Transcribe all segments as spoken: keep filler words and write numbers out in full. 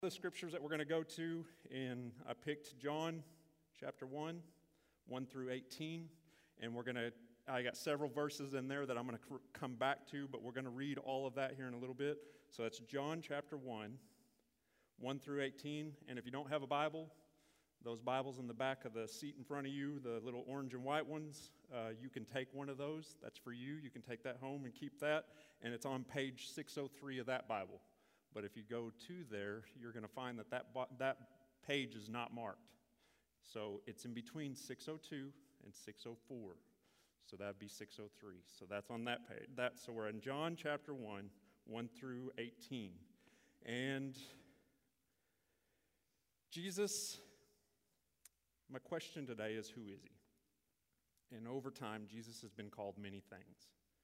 The scriptures that we're going to go to, and I picked John chapter one, one through eighteen, and we're going to, I got several verses in there that I'm going to cr- come back to, but we're going to read all of that here in a little bit. So that's John chapter one, one through eighteen, and if you don't have a Bible, those Bibles in the back of the seat in front of you, the little orange and white ones, uh, you can take one of those. That's for you. You can take that home and keep that, and it's on page six oh three of that Bible. But if you go to there, you're going to find that that, that page is not marked. So it's in between six oh two and six oh four. So that would be six oh three. So that's on that page. That, so we're in John chapter one, one through eighteen. And Jesus, my question today is, who is he? And over time, Jesus has been called many things.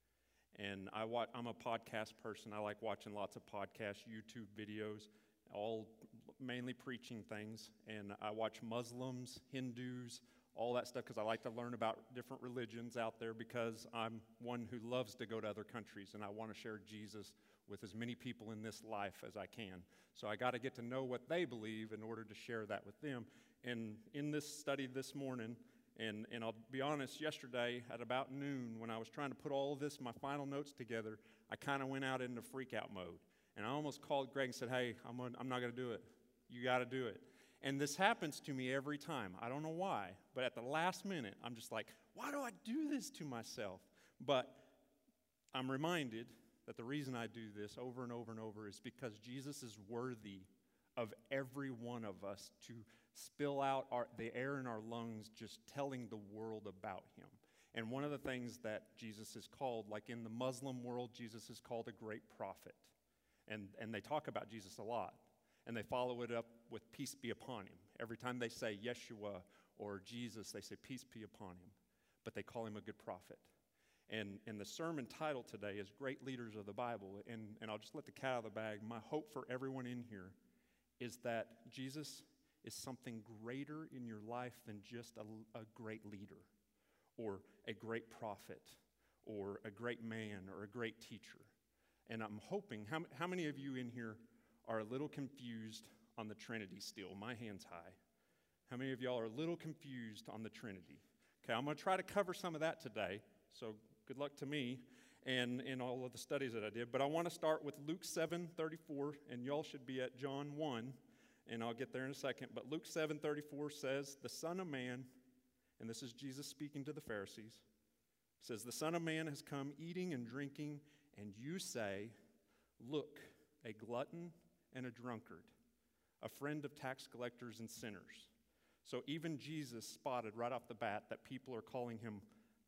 And I watch, I'm a podcast person. I like watching lots of podcasts, YouTube videos, all mainly preaching things. And I watch Muslims, Hindus, all that stuff because I like to learn about different religions out there because I'm one who loves to go to other countries and I want to share Jesus with as many people in this life as I can. So I got to get to know what they believe in order to share that with them. And in this study this morning, And and I'll be honest, yesterday at about noon, when I was trying to put all of this, my final notes together, I kind of went out into freak-out mode. And I almost called Greg and said, hey, I'm, gonna, I'm not going to do it. You got to do it. And this happens to me every time. I don't know why, but at the last minute, I'm just like, why do I do this to myself? But I'm reminded that the reason I do this over and over and over is because Jesus is worthy of every one of us to spill out our, the air in our lungs just telling the world about him. And one of the things that Jesus is called, like in the Muslim world, Jesus is called a great prophet. And, and they talk about Jesus a lot. And they follow it up with peace be upon him. Every time they say Yeshua or Jesus, they say peace be upon him. But they call him a good prophet. And, and the sermon title today is Great Leaders of the Bible. And, and I'll just let the cat out of the bag. My hope for everyone in here is that Jesus is something greater in your life than just a, a great leader or a great prophet or a great man or a great teacher. And I'm hoping, how, how many of you in here are a little confused on the Trinity still? My hand's high. How many of y'all are a little confused on the Trinity? Okay, I'm going to try to cover some of that today, so good luck to me and in all of the studies that I did. But I want to start with Luke seven thirty-four, and y'all should be at John one. And I'll get there in a second. But Luke seven thirty-four says, the Son of Man, and this is Jesus speaking to the Pharisees, says, the Son of Man has come eating and drinking, and you say, look, a glutton and a drunkard, a friend of tax collectors and sinners. So even Jesus spotted right off the bat that people are calling him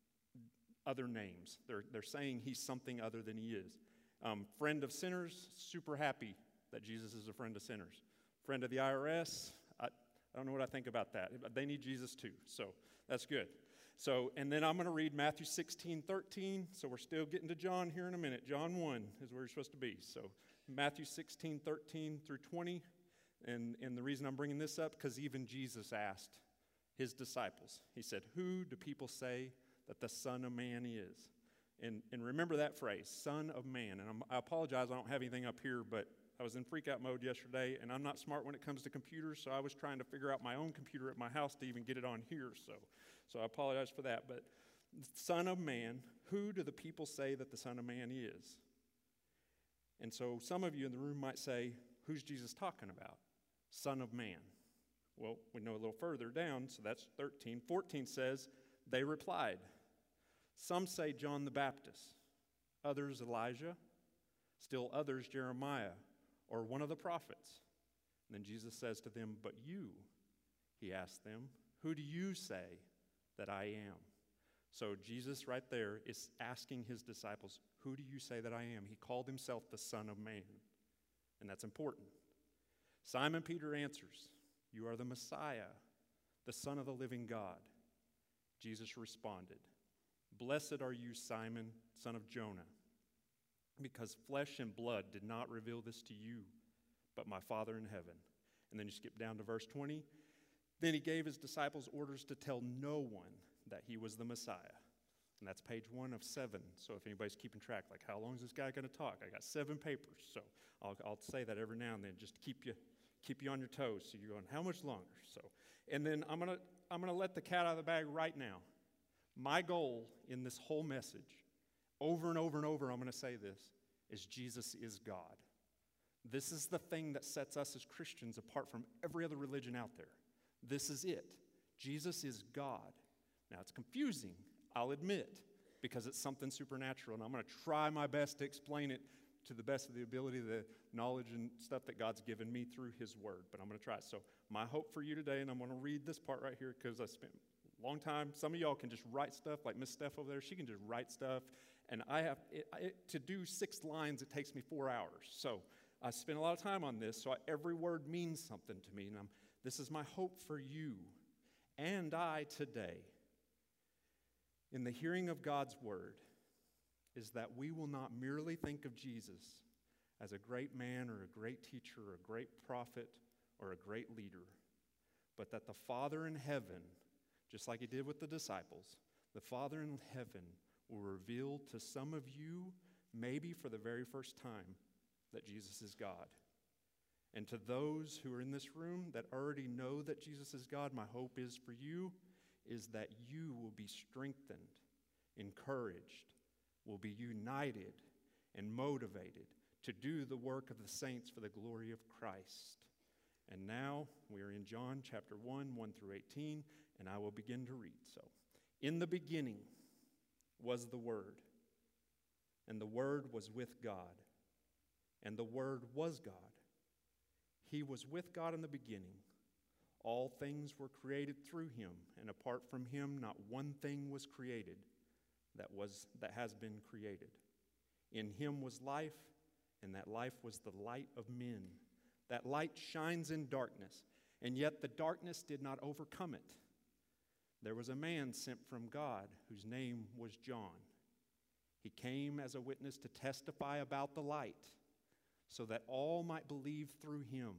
other names. They're, they're saying he's something other than he is. Um, friend of sinners, super happy that Jesus is a friend of sinners. Friend of the I R S, I, I don't know what I think about that. They need Jesus too, so that's good. So, and then I'm going to read Matthew sixteen thirteen, so we're still getting to John here in a minute. John one is where you're supposed to be. So Matthew sixteen thirteen through twenty, and, and the reason I'm bringing this up, because even Jesus asked his disciples, he said, who do people say that the Son of Man is? And, and remember that phrase, Son of Man. And I'm, I apologize, I don't have anything up here, but I was in freak-out mode yesterday, and I'm not smart when it comes to computers, so I was trying to figure out my own computer at my house to even get it on here, so so I apologize for that. But Son of Man, who do the people say that the Son of Man is? And so some of you in the room might say, who's Jesus talking about? Son of Man. Well, we know a little further down, so that's thirteen. fourteen says, they replied, some say John the Baptist, others Elijah, still others Jeremiah, or one of the prophets. And then Jesus says to them, but you, he asked them, who do you say that I am? So Jesus right there is asking his disciples, who do you say that I am? He called himself the Son of Man, and that's important. Simon Peter answers, you are the Messiah, the Son of the living God. Jesus responded, blessed are you, Simon, son of Jonah, because flesh and blood did not reveal this to you, but my Father in heaven. And then you skip down to verse twenty. Then he gave his disciples orders to tell no one that he was the Messiah. And that's page one of seven. So if anybody's keeping track, like, how long is this guy going to talk? I got seven papers. So I'll, I'll say that every now and then just to keep you, keep you on your toes. So you're going, how much longer? So, and then I'm going to I'm going to let the cat out of the bag right now. My goal in this whole message, over and over and over, I'm going to say this, is Jesus is God. This is the thing that sets us as Christians apart from every other religion out there. This is it. Jesus is God. Now, it's confusing, I'll admit, because it's something supernatural, and I'm going to try my best to explain it to the best of the ability, the knowledge and stuff that God's given me through his word, but I'm going to try it. So my hope for you today, and I'm going to read this part right here because I spent a long time. Some of y'all can just write stuff, like Miss Steph over there. She can just write stuff, and I have it, it, to do six lines, it takes me four hours. So I spent a lot of time on this, so I, every word means something to me, and I'm, this is my hope for you and I today. In the hearing of God's word, is that we will not merely think of Jesus as a great man or a great teacher or a great prophet or a great leader, but that the Father in heaven, just like he did with the disciples, the Father in heaven will reveal to some of you, maybe for the very first time, that Jesus is God. And to those who are in this room that already know that Jesus is God, my hope is for you is that you will be strengthened, encouraged, will be united and motivated to do the work of the saints for the glory of Christ. And now we are in John chapter one, one through eighteen, and I will begin to read. So, in the beginning was the Word, and the Word was with God, and the Word was God. He was with God in the beginning. All things were created through him, and apart from him not one thing was created that was that has been created. In him was life, and that life was the light of men. That light shines in darkness, and yet the darkness did not overcome it. There was a man sent from God whose name was John. He came as a witness to testify about the light, so that all might believe through him.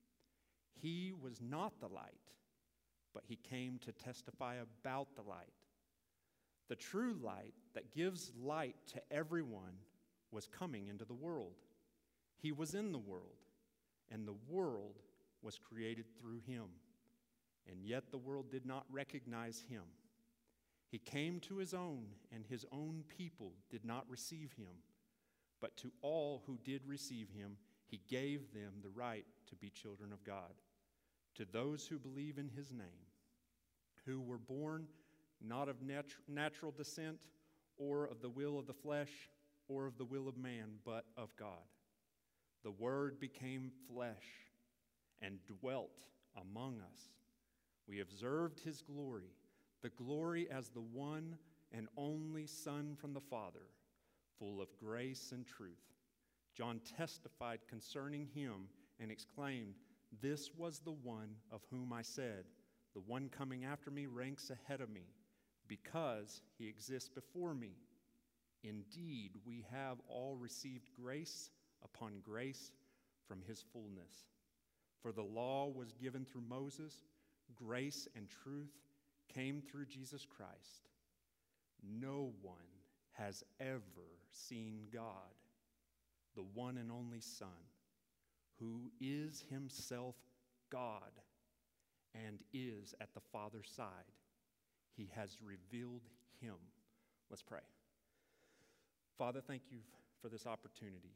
He was not the light, but he came to testify about the light. The true light that gives light to everyone was coming into the world. He was in the world, and the world was created through him, and yet the world did not recognize him. He came to his own, and his own people did not receive him. But to all who did receive him, he gave them the right to be children of God, to those who believe in his name, who were born not of nat- natural descent, or of the will of the flesh, or of the will of man, but of God. The Word became flesh and dwelt among us. We observed his glory, the glory as the one and only Son from the Father, full of grace and truth. John testified concerning him and exclaimed, "This was the one of whom I said, 'The one coming after me ranks ahead of me, because he exists before me.' Indeed, we have all received grace upon grace from his fullness. For the law was given through Moses, grace and truth came through Jesus Christ. No one has ever seen God, the one and only Son, who is himself God and is at the Father's side. He has revealed him." Let's pray. Father, thank you for this opportunity.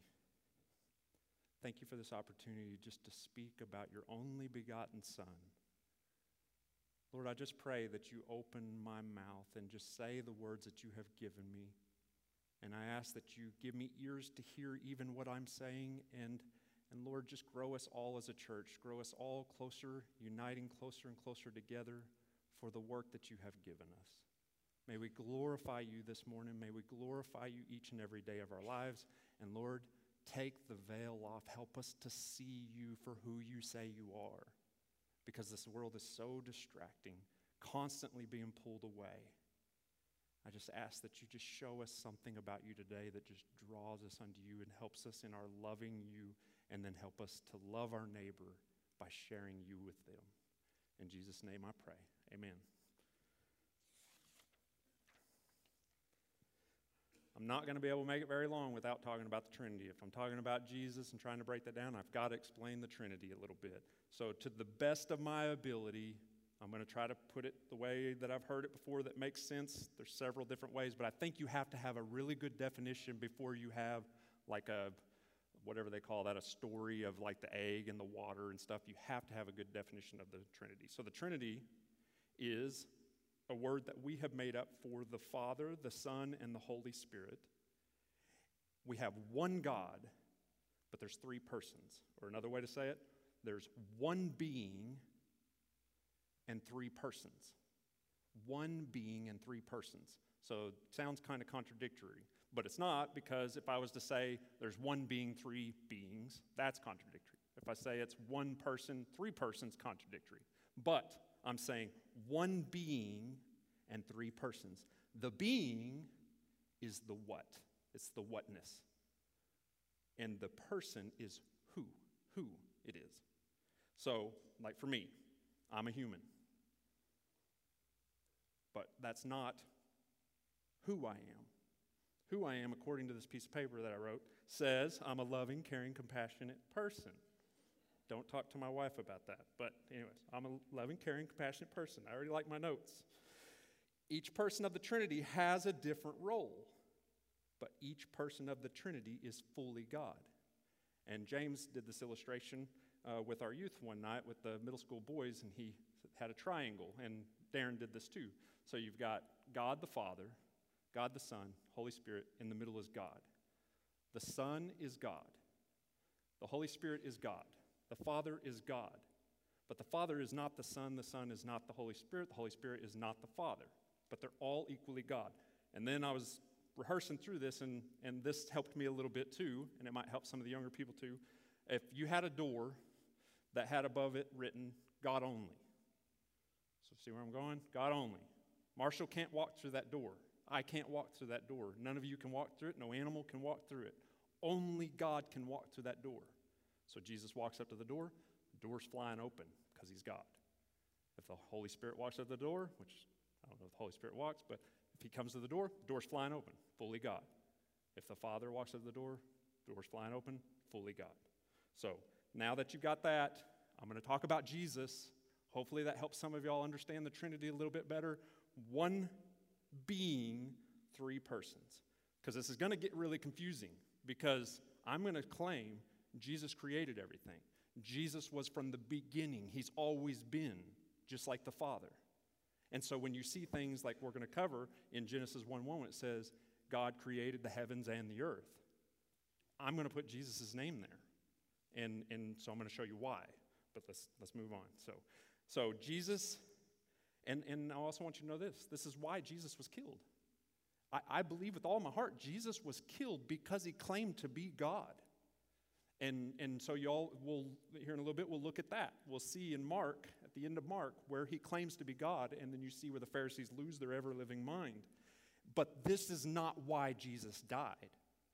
Thank you for this opportunity just to speak about your only begotten Son. Lord, I just pray that you open my mouth and just say the words that you have given me. And I ask that you give me ears to hear even what I'm saying. And, and Lord, just grow us all as a church. Grow us all closer, uniting closer and closer together for the work that you have given us. May we glorify you this morning. May we glorify you each and every day of our lives. And Lord, take the veil off. Help us to see you for who you say you are. Because this world is so distracting, constantly being pulled away. I just ask that you just show us something about you today that just draws us unto you and helps us in our loving you, and then help us to love our neighbor by sharing you with them. In Jesus' name I pray. Amen. I'm not going to be able to make it very long without talking about the Trinity. If I'm talking about Jesus and trying to break that down, I've got to explain the Trinity a little bit. So to the best of my ability, I'm going to try to put it the way that I've heard it before that makes sense. There's several different ways, but I think you have to have a really good definition before you have like a, whatever they call that, a story of like the egg and the water and stuff. You have to have a good definition of the Trinity. So the Trinity is a word that we have made up for the Father, the Son, and the Holy Spirit. We have one God, but there's three persons. Or another way to say it, there's one being and three persons. One being and three persons. So it sounds kind of contradictory, but it's not, because if I was to say there's one being, three beings, that's contradictory. If I say it's one person, three persons, contradictory. But I'm saying one being and three persons. The being is the what. It's the whatness. And the person is who. Who it is. So, like for me, I'm a human. But that's not who I am. Who I am, according to this piece of paper that I wrote, says I'm a loving, caring, compassionate person. Don't talk to my wife about that. But anyways, I'm a loving, caring, compassionate person. I already like my notes. Each person of the Trinity has a different role, but each person of the Trinity is fully God. And James did this illustration uh, with our youth one night with the middle school boys, and he had a triangle, and Darren did this too. So you've got God the Father, God the Son, Holy Spirit, in the middle is God. The Son is God. The Holy Spirit is God. The Father is God. But the Father is not the Son, the Son is not the Holy Spirit, the Holy Spirit is not the Father. But they're all equally God. And then I was rehearsing through this, and, and this helped me a little bit too, and it might help some of the younger people too. If you had a door that had above it written, God only. So see where I'm going? God only. Marshall can't walk through that door. I can't walk through that door. None of you can walk through it. No animal can walk through it. Only God can walk through that door. So Jesus walks up to the door. The door's flying open because he's God. If the Holy Spirit walks up the door, which I don't know if the Holy Spirit walks, but if he comes to the door, the door's flying open, fully God. If the Father walks up the door, the door's flying open, fully God. So now that you've got that, I'm going to talk about Jesus. Hopefully that helps some of y'all understand the Trinity a little bit better. One being, three persons. Because this is going to get really confusing, because I'm going to claim Jesus created everything. Jesus was from the beginning. He's always been, just like the Father. And so when you see things like we're going to cover in Genesis one one, it says, God created the heavens and the earth. I'm going to put Jesus' name there. And, and so I'm going to show you why. But let's, let's move on. So, so Jesus, and, and I also want you to know this. This is why Jesus was killed. I, I believe with all my heart, Jesus was killed because he claimed to be God. And, and so y'all will, here in a little bit, we'll look at that. We'll see in Mark, at the end of Mark, where he claims to be God, and then you see where the Pharisees lose their ever-living mind. But this is not why Jesus died.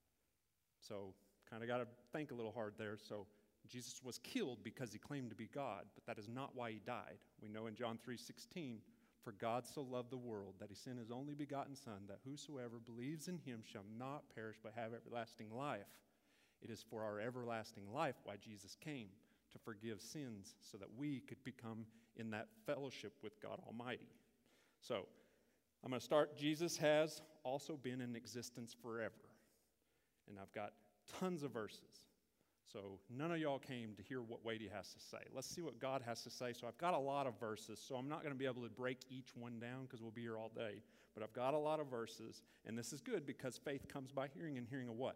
So kind of got to think a little hard there. So Jesus was killed because he claimed to be God, but that is not why he died. We know in John three sixteen, for God so loved the world that he sent his only begotten Son, that whosoever believes in him shall not perish but have everlasting life. It is for our everlasting life why Jesus came, to forgive sins so that we could become in that fellowship with God Almighty. So I'm going to start. Jesus has also been in existence forever. And I've got tons of verses. So none of y'all came to hear what Wadey has to say. Let's see what God has to say. So I've got a lot of verses, so I'm not going to be able to break each one down because we'll be here all day. But I've got a lot of verses, and this is good because faith comes by hearing, and hearing of what?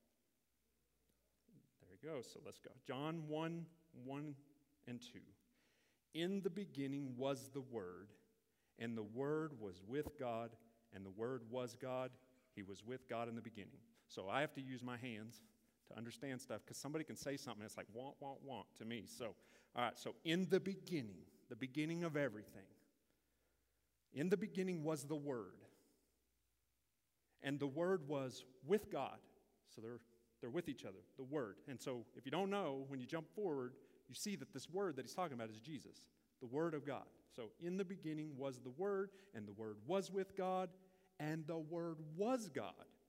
There we go. So let's go. John one, one and two. In the beginning was the Word, and the Word was with God, and the Word was God. He was with God in the beginning. So I have to use my hands to understand stuff, because somebody can say something and it's like, want, want, want to me. So, all right, so in the beginning, the beginning of everything, in the beginning was the Word. And the Word was with God. So they're, they're with each other, the Word. And so if you don't know, when you jump forward, you see that this Word that he's talking about is Jesus, the Word of God. So in the beginning was the Word, and the Word was with God, and the Word was God.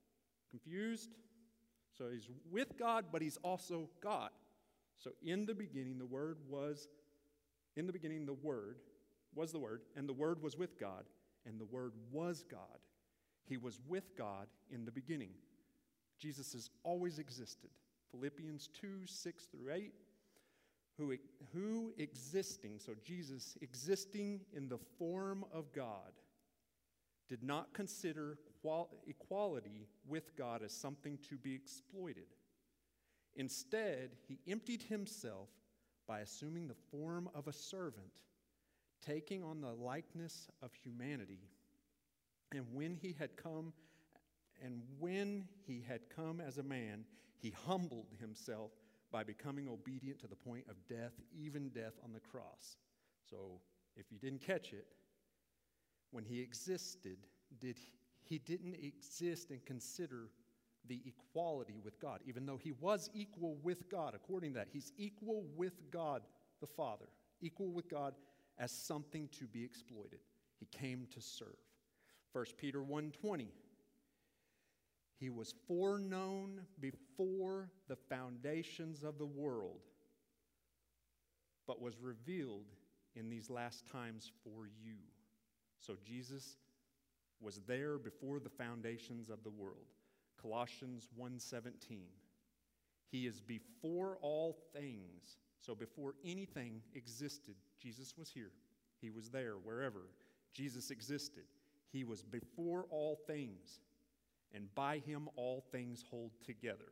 Confused? So he's with God, but he's also God. So in the beginning, the Word was, in the beginning, the Word was the Word, and the Word was with God, and the Word was God. He was with God in the beginning. Jesus has always existed. Philippians two, six through eight. Who, who existing, so Jesus existing in the form of God, did not consider qual- equality with God as something to be exploited. Instead, he emptied himself by assuming the form of a servant, taking on the likeness of humanity. And when he had come, and when he had come as a man, he humbled himself by becoming obedient to the point of death, even death on the cross. So, if you didn't catch it, when he existed, did he, he didn't exist and consider the equality with God, even though he was equal with God. According to that, he's equal with God the Father, equal with God as something to be exploited. He came to serve. First Peter one twenty. He was foreknown before the foundations of the world, but was revealed in these last times for you. So Jesus was there before the foundations of the world. Colossians one seventeen. He is before all things. So before anything existed, Jesus was here. He was there wherever Jesus existed. He was before all things. And by him all things hold together.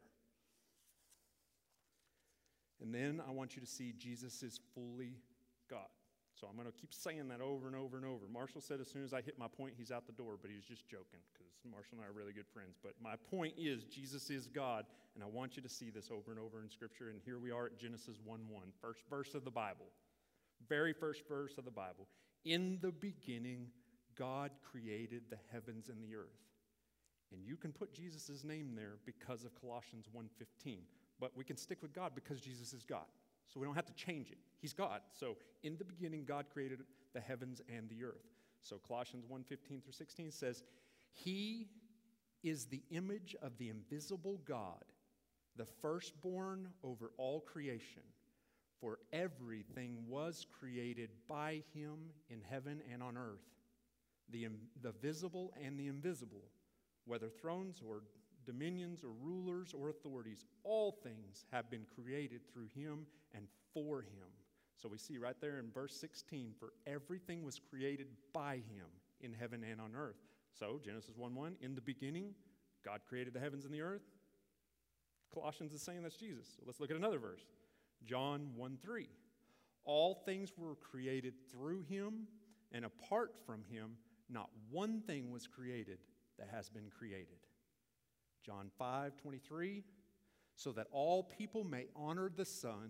And then I want you to see Jesus is fully God. So I'm going to keep saying that over and over and over. Marshall said as soon as I hit my point, he's out the door, but he was just joking because Marshall and I are really good friends. But my point is Jesus is God, and I want you to see this over and over in Scripture. And here we are at Genesis one one, first verse of the Bible. Very first verse of the Bible. In the beginning, God created the heavens and the earth. And you can put Jesus' name there because of Colossians one fifteen. But we can stick with God because Jesus is God. So we don't have to change it. He's God. So in the beginning, God created the heavens and the earth. So Colossians one fifteen through sixteen says, He is the image of the invisible God, the firstborn over all creation. For everything was created by him in heaven and on earth, the, the visible and the invisible, whether thrones or dominions or rulers or authorities, all things have been created through him and for him. So we see right there in verse sixteen, for everything was created by him in heaven and on earth. So Genesis one one, in the beginning, God created the heavens and the earth. Colossians is saying that's Jesus. So let's look at another verse. John one three, all things were created through him, and apart from him, not one thing was created that has been created. John five twenty-three, so that all people may honor the Son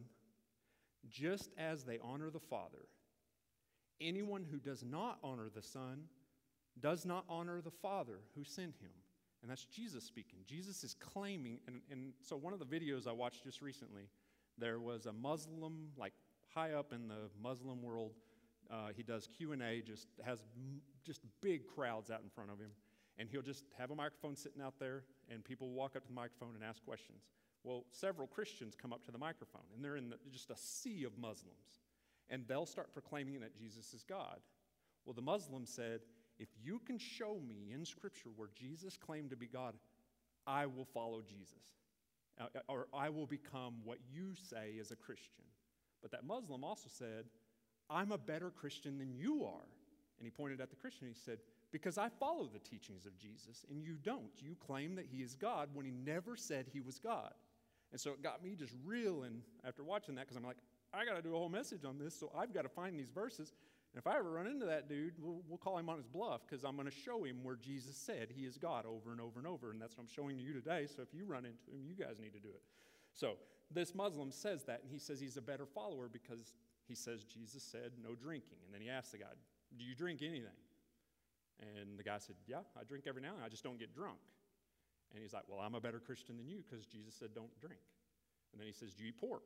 just as they honor the Father. Anyone who does not honor the Son does not honor the Father who sent him. And that's Jesus speaking. Jesus is claiming, and, and so one of the videos I watched just recently, there was a Muslim, like high up in the Muslim world, uh, he does Q and A, just has m- just big crowds out in front of him. And he'll just have a microphone sitting out there, and people walk up to the microphone and ask questions. Well, several Christians come up to the microphone, and they're in the, just a sea of Muslims. And they'll start proclaiming that Jesus is God. Well, the Muslim said, if you can show me in Scripture where Jesus claimed to be God, I will follow Jesus. Uh, or I will become what you say is a Christian. But that Muslim also said, I'm a better Christian than you are. And he pointed at the Christian, he said, because I follow the teachings of Jesus, and you don't. You claim that he is God when he never said he was God. And so it got me just reeling after watching that, because I'm like, I got to do a whole message on this, so I've got to find these verses. And if I ever run into that dude, we'll, we'll call him on his bluff, because I'm going to show him where Jesus said he is God over and over and over. And that's what I'm showing you today. So if you run into him, you guys need to do it. So this Muslim says that, and he says he's a better follower because he says Jesus said no drinking. And then he asks the guy, do you drink anything? And the guy said, yeah, I drink every now and then. I just don't get drunk. And he's like, well, I'm a better Christian than you because Jesus said don't drink. And then he says, do you eat pork?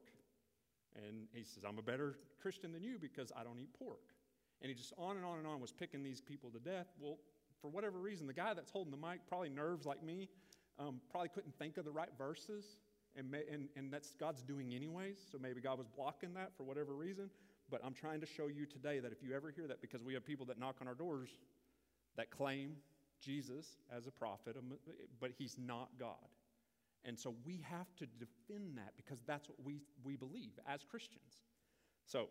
And he says, I'm a better Christian than you because I don't eat pork. And he just on and on and on was picking these people to death. Well, for whatever reason, the guy that's holding the mic, probably nerves like me, um, probably couldn't think of the right verses, and, may, and, and that's God's doing anyways, so maybe God was blocking that for whatever reason. But I'm trying to show you today that if you ever hear that, because we have people that knock on our doors that claim Jesus as a prophet, but he's not God. And so we have to defend that because that's what we, we believe as Christians. So,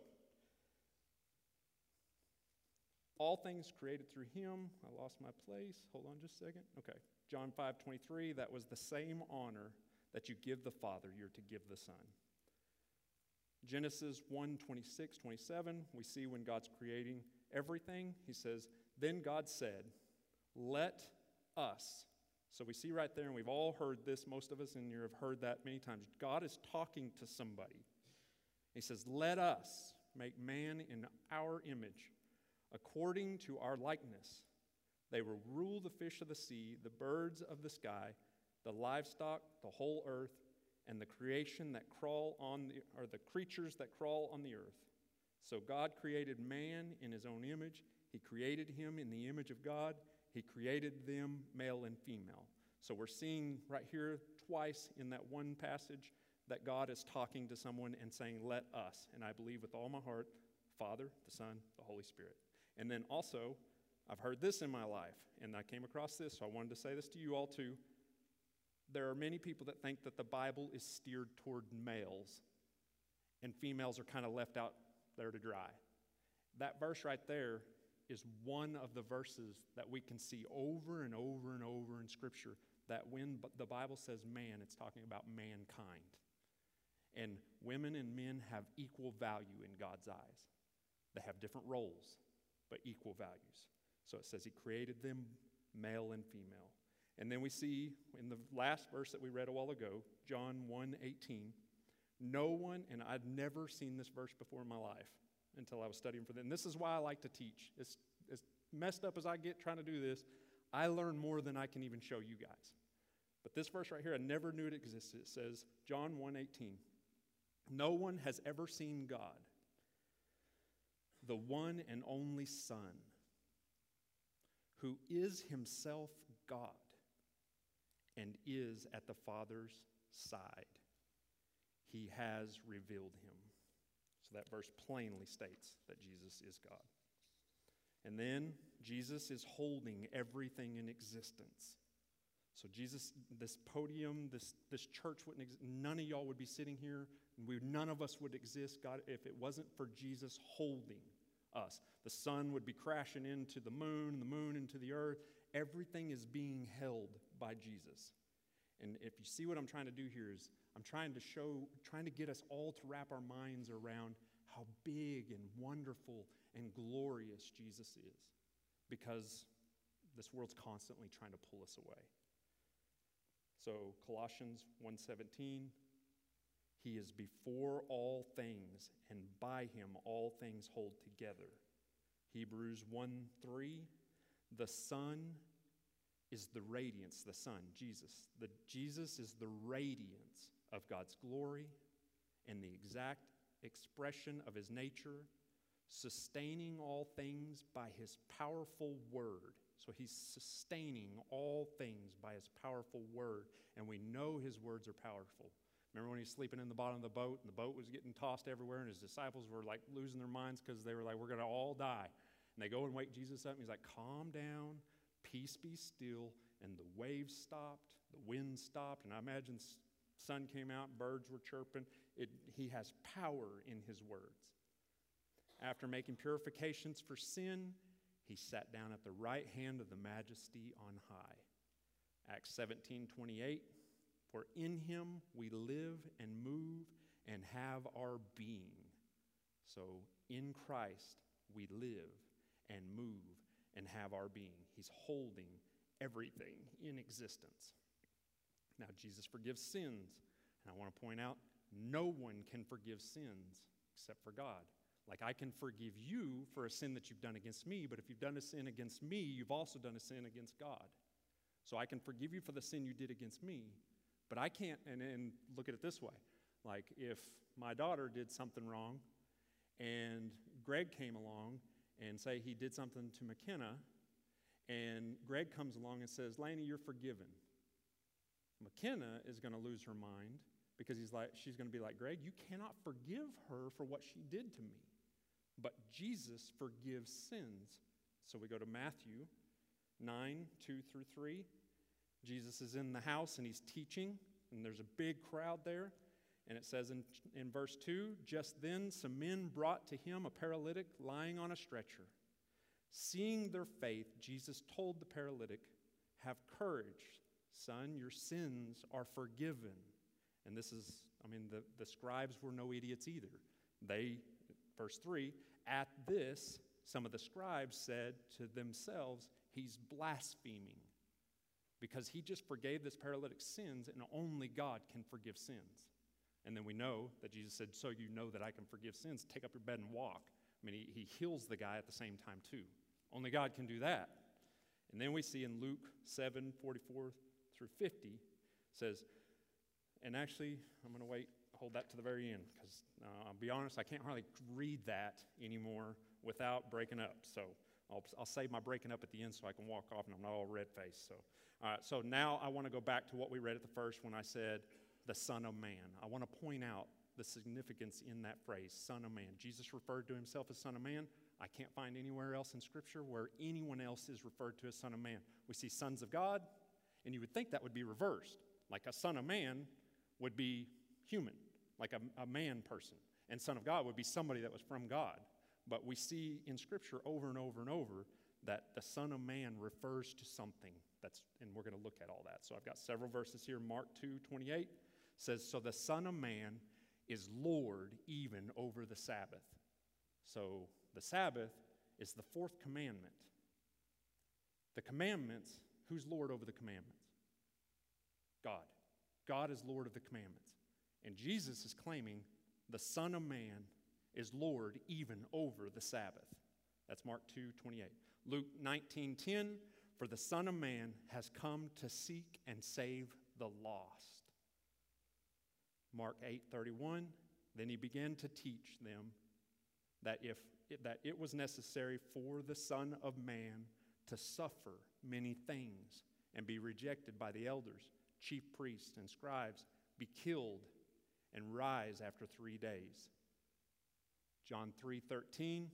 all things created through him. I lost my place. Hold on just a second. Okay. John five twenty-three, that was the same honor that you give the Father, you're to give the Son. Genesis one twenty-six, twenty-seven, we see when God's creating everything, he says, then God said, let us. So we see right there, and we've all heard this, most of us in here have heard that many times. God is talking to somebody. He says, let us make man in our image, according to our likeness. They will rule the fish of the sea, the birds of the sky, the livestock, the whole earth, and the creation that crawl on the, or the creatures that crawl on the earth. So God created man in his own image. He created him in the image of God. He created them male and female. So we're seeing right here twice in that one passage that God is talking to someone and saying, let us. And I believe with all my heart, Father, the Son, the Holy Spirit. And then also, I've heard this in my life, and I came across this, so I wanted to say this to you all too. There are many people that think that the Bible is steered toward males, and females are kind of left out there to dry. That verse right there is one of the verses that we can see over and over and over in Scripture, that when the Bible says man, it's talking about mankind. And women and men have equal value in God's eyes. They have different roles, but equal values. So it says he created them male and female. And then we see in the last verse that we read a while ago, John one eighteen, no one, and I'd never seen this verse before in my life until I was studying for this. And this is why I like to teach. As, as messed up as I get trying to do this, I learn more than I can even show you guys. But this verse right here, I never knew it existed. It says, John one eighteen, no one has ever seen God, the one and only Son, who is himself God and is at the Father's side. He has revealed him. So that verse plainly states that Jesus is God. And then Jesus is holding everything in existence. So Jesus, this podium, this, this church wouldn't exist. None of y'all would be sitting here. We, none of us would exist, God, if it wasn't for Jesus holding us. The sun would be crashing into the moon, the moon into the earth. Everything is being held by Jesus. And if you see what I'm trying to do here is I'm trying to show, trying to get us all to wrap our minds around how big and wonderful and glorious Jesus is, because this world's constantly trying to pull us away. So Colossians one seventeen, he is before all things, and by him all things hold together. Hebrews one three, the Son is the radiance, the Son, Jesus. The, Jesus is the radiance of God's glory and the exact expression of his nature, sustaining all things by his powerful word. So he's sustaining all things by his powerful word, and we know his words are powerful. Remember when he was sleeping in the bottom of the boat, and the boat was getting tossed everywhere, and his disciples were like losing their minds because they were like, we're going to all die. And they go and wake Jesus up, and he's like, calm down, peace be still. And the waves stopped, the wind stopped, and I imagine the sun came out, birds were chirping. It, he has power in his words. After making purifications for sin, he sat down at the right hand of the majesty on high. Acts seventeen twenty-eight, for in him we live and move and have our being. So in Christ we live and move and have our being. He's holding everything in existence. Now, Jesus forgives sins. And I want to point out, no one can forgive sins except for God. Like, I can forgive you for a sin that you've done against me, but if you've done a sin against me, you've also done a sin against God. So I can forgive you for the sin you did against me, but I can't, and, and look at it this way. Like, if my daughter did something wrong, and Greg came along and say he did something to McKenna, and Greg comes along and says, Lainey, you're forgiven. McKenna is going to lose her mind because he's like, she's going to be like, Greg, you cannot forgive her for what she did to me. But Jesus forgives sins. So we go to Matthew nine, two through three. Jesus is in the house and he's teaching, and there's a big crowd there. And it says in, in verse two, just then some men brought to him a paralytic lying on a stretcher. Seeing their faith, Jesus told the paralytic, have courage, son, your sins are forgiven. And this is, I mean, the, the scribes were no idiots either. They, verse three, at this, some of the scribes said to themselves, he's blaspheming because he just forgave this paralytic's sins, and only God can forgive sins. And then we know that Jesus said, so you know that I can forgive sins, take up your bed and walk. I mean, he, he heals the guy at the same time too. Only God can do that. And then we see in Luke seven, forty-four through fifty, says, and actually, I'm going to wait, hold that to the very end, because uh, I'll be honest, I can't hardly read that anymore without breaking up. So I'll, I'll save my breaking up at the end so I can walk off and I'm not all red-faced. So, all right, so now I want to go back to what we read at the first when I said the Son of Man. I want to point out the significance in that phrase, Son of Man. Jesus referred to himself as Son of Man. I can't find anywhere else in Scripture where anyone else is referred to as Son of Man. We see sons of God, and you would think that would be reversed. Like a Son of Man would be human, like a, a man person. And Son of God would be somebody that was from God. But we see in Scripture over and over and over that the Son of Man refers to something. That's, and we're going to look at all that. So I've got several verses here. Mark two twenty-eight says, so the Son of Man is Lord even over the Sabbath. So the Sabbath is the fourth commandment. The commandments, who's Lord over the commandments? God. God is Lord of the commandments. And Jesus is claiming the Son of Man is Lord even over the Sabbath. That's Mark two twenty-eight. Luke nineteen ten, for the Son of Man has come to seek and save the lost. Mark eight thirty-one, then he began to teach them that if that it was necessary for the Son of Man to suffer many things and be rejected by the elders, chief priests, and scribes, be killed, and rise after three days. John three thirteen,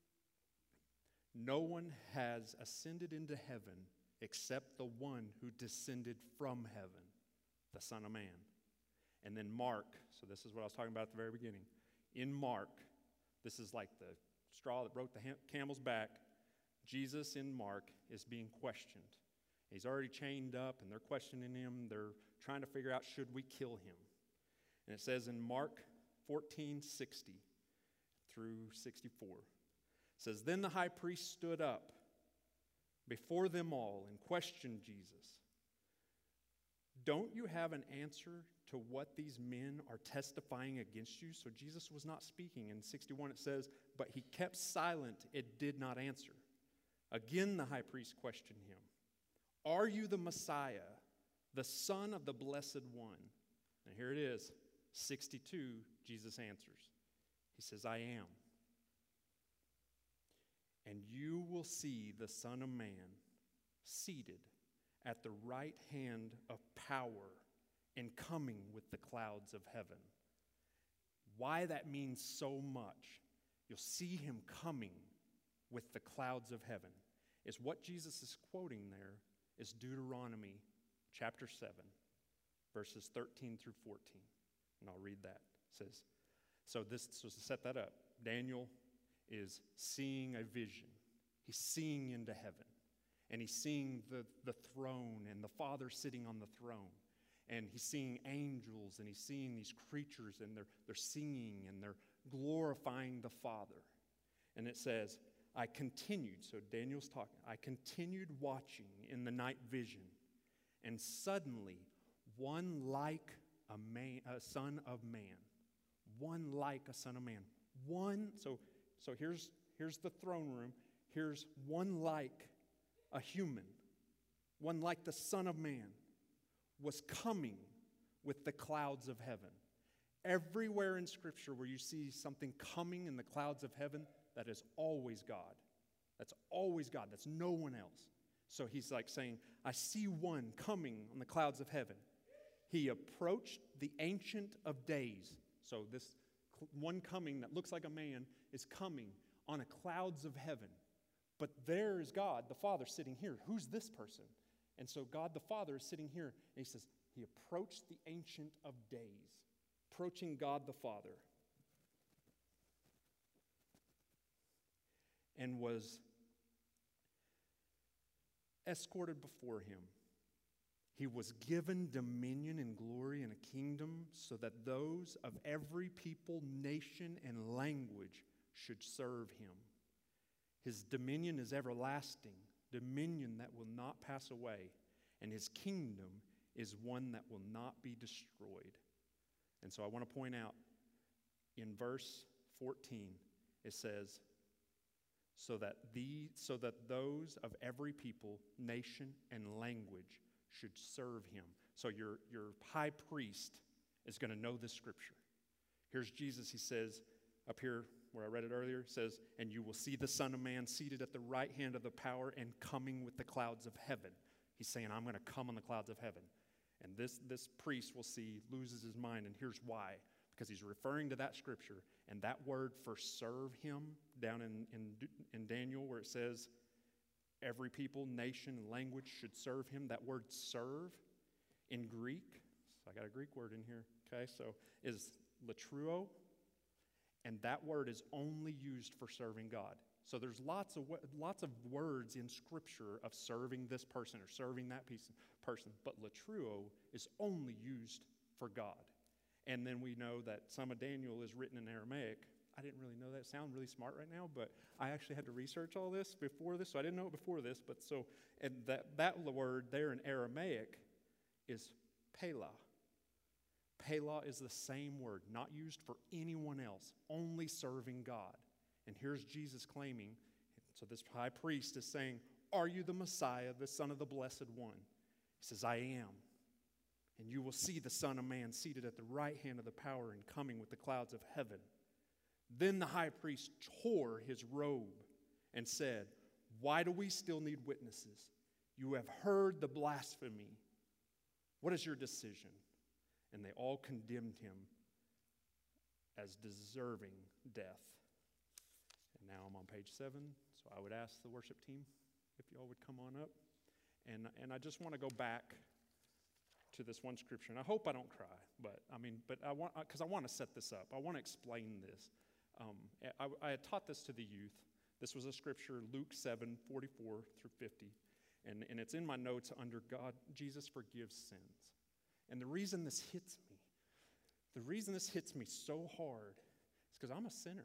no one has ascended into heaven except the one who descended from heaven, the Son of Man. And then Mark, so this is what I was talking about at the very beginning. In Mark, this is like the straw that broke the camel's back. Jesus in Mark is being questioned. He's already chained up, and they're questioning him. They're trying to figure out, should we kill him? And it says in Mark fourteen sixty through sixty-four, it says, then the high priest stood up before them all and questioned Jesus. Don't you have an answer to what these men are testifying against you? So Jesus was not speaking. In sixty-one it says, but he kept silent, it did not answer. Again the high priest questioned him. Are you the Messiah, the Son of the Blessed One? And here it is, sixty-two, Jesus answers. He says, I am. And you will see the Son of Man seated at the right hand of power and coming with the clouds of heaven. Why that means so much, you'll see him coming with the clouds of heaven, is what Jesus is quoting there is Deuteronomy chapter seven, verses thirteen through fourteen. And I'll read that. It says, so this so to set that up, Daniel is seeing a vision. He's seeing into heaven. And he's seeing the, the throne and the Father sitting on the throne. And he's seeing angels, and he's seeing these creatures, and they're, they're singing, and they're glorifying the Father. And it says, I continued, so Daniel's talking, I continued watching in the night vision, and suddenly one like a man, a son of man, one like a son of man, one, so, so here's, here's the throne room, here's one like a human, one like the Son of Man, was coming with the clouds of heaven. Everywhere in Scripture where you see something coming in the clouds of heaven, that is always God. That's always God. That's no one else. So he's like saying, I see one coming on the clouds of heaven. he approached the Ancient of Days. So this one coming that looks like a man is coming on a clouds of heaven. But there is God, the Father, sitting here. Who's this person? And so God the Father is sitting here, and he says, he approached the Ancient of Days, approaching God the Father, and was escorted before him. He was given dominion and glory and a kingdom so that those of every people, nation, and language should serve him. His dominion is everlasting, dominion that will not pass away, and his kingdom is one that will not be destroyed. And so I want to point out in verse fourteen, it says, so that the so that those of every people, nation, and language should serve him. So your, your high priest is going to know this scripture. Here's Jesus, he says, up here where I read it earlier, says, and you will see the Son of Man seated at the right hand of the power and coming with the clouds of heaven. He's saying, I'm going to come on the clouds of heaven. And this, this priest we'll see loses his mind, and here's why. Because he's referring to that scripture, and that word for serve him down in, in, in Daniel where it says, every people, nation, and language should serve him. That word serve in Greek, so I got a Greek word in here, okay, so is latruo, and that word is only used for serving God. So there's lots of lots of words in Scripture of serving this person or serving that piece, person, but latruo is only used for God. And then we know that some of Daniel is written in Aramaic. I didn't really know that. Sound really smart right now, but I actually had to research all this before this, so I didn't know it before this. But so, and that that word there in Aramaic is pela. Pela is the same word, not used for anyone else, only serving God. And here's Jesus claiming, so this high priest is saying, are you the Messiah, the Son of the Blessed One? He says, I am. And you will see the Son of Man seated at the right hand of the power and coming with the clouds of heaven. Then the high priest tore his robe and said, why do we still need witnesses? You have heard the blasphemy. What is your decision? And they all condemned him as deserving death. And now I'm on page seven, so I would ask the worship team if y'all would come on up. And, and I just want to go back to this one scripture, and I hope I don't cry, but I mean, but I want, because I want to set this up. I want to explain this. Um, I, I had taught this to the youth. This was a scripture, Luke seven, forty-four through fifty, and, and it's in my notes under God, Jesus forgives sins. And the reason this hits me, the reason this hits me so hard is because I'm a sinner.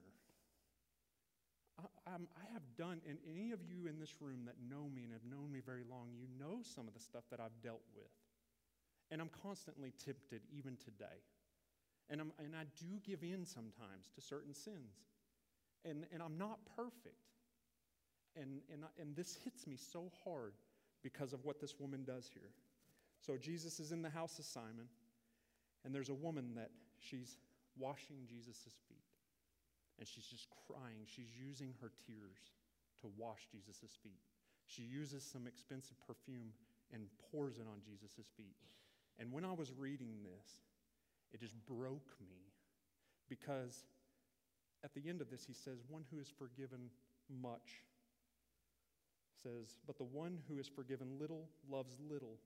I, I'm, I have done, and any of you in this room that know me and have known me very long, you know some of the stuff that I've dealt with. And I'm constantly tempted even today. And, I'm, and I do give in sometimes to certain sins. And, and I'm not perfect. And, and, I, and this hits me so hard because of what this woman does here. So Jesus is in the house of Simon, and there's a woman that she's washing Jesus' feet. And she's just crying. She's using her tears to wash Jesus' feet. She uses some expensive perfume and pours it on Jesus' feet. And when I was reading this, it just broke me, because at the end of this, he says, one who is forgiven much says, but the one who is forgiven little loves little.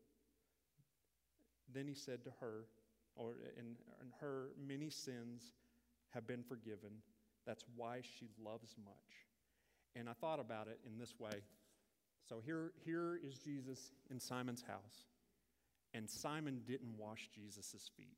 Then he said to her, or in, in her many sins have been forgiven. That's why she loves much. And I thought about it in this way. So here, here is Jesus in Simon's house. And Simon didn't wash Jesus' feet.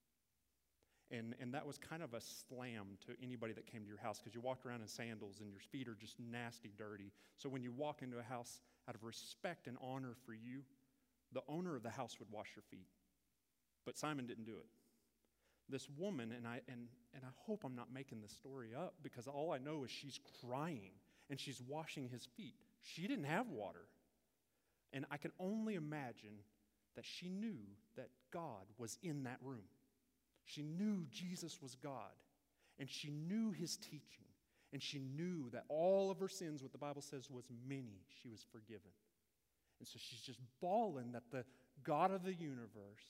And, and that was kind of a slam to anybody that came to your house, because you walked around in sandals and your feet are just nasty dirty. So when you walk into a house out of respect and honor for you, the owner of the house would wash your feet. But Simon didn't do it. This woman, and I and, and I hope I'm not making this story up, because all I know is she's crying and she's washing his feet. She didn't have water. And I can only imagine that she knew that God was in that room. She knew Jesus was God, and she knew his teaching, and she knew that all of her sins, what the Bible says was many, she was forgiven. And so she's just bawling that the God of the universe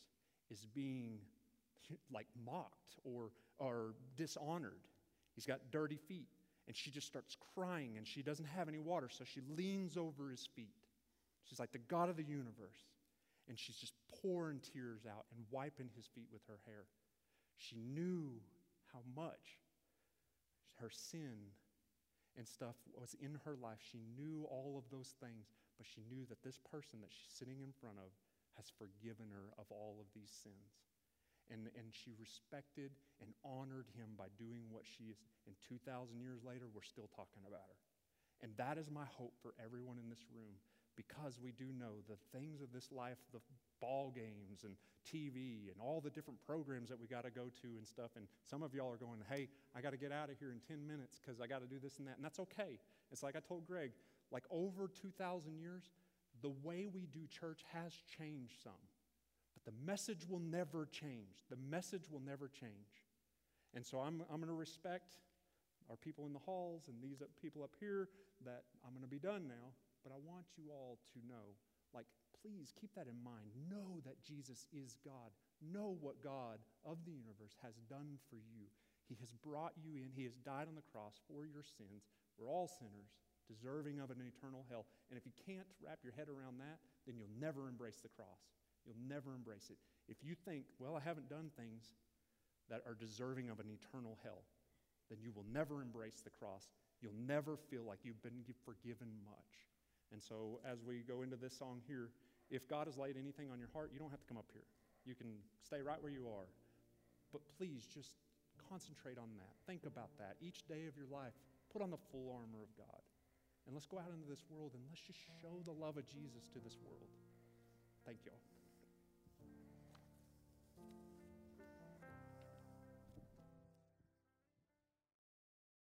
is being like mocked or, or dishonored. He's got dirty feet. And she just starts crying, and she doesn't have any water, so she leans over his feet. She's like the God of the universe. And she's just pouring tears out and wiping his feet with her hair. She knew how much her sin and stuff was in her life. She knew all of those things, but she knew that this person that she's sitting in front of has forgiven her of all of these sins. And, and she respected and honored him by doing what she is. And two thousand years later, we're still talking about her. And that is my hope for everyone in this room, because we do know the things of this life, the ball games and T V and all the different programs that we got to go to and stuff. And some of y'all are going, hey, I got to get out of here in ten minutes because I got to do this and that. And that's okay. It's like I told Greg, like over two thousand years, the way we do church has changed some. But the message will never change. The message will never change. And so I'm, I'm going to respect our people in the halls and these people up here that I'm going to be done now. But I want you all to know, like, please keep that in mind. Know that Jesus is God. Know what God of the universe has done for you. He has brought you in. He has died on the cross for your sins. We're all sinners, deserving of an eternal hell. And if you can't wrap your head around that, then you'll never embrace the cross. You'll never embrace it. If you think, well, I haven't done things that are deserving of an eternal hell, then you will never embrace the cross. You'll never feel like you've been forgiven much. And so as we go into this song here, if God has laid anything on your heart, you don't have to come up here. You can stay right where you are. But please just concentrate on that. Think about that. Each day of your life, put on the full armor of God. And let's go out into this world and let's just show the love of Jesus to this world. Thank you all.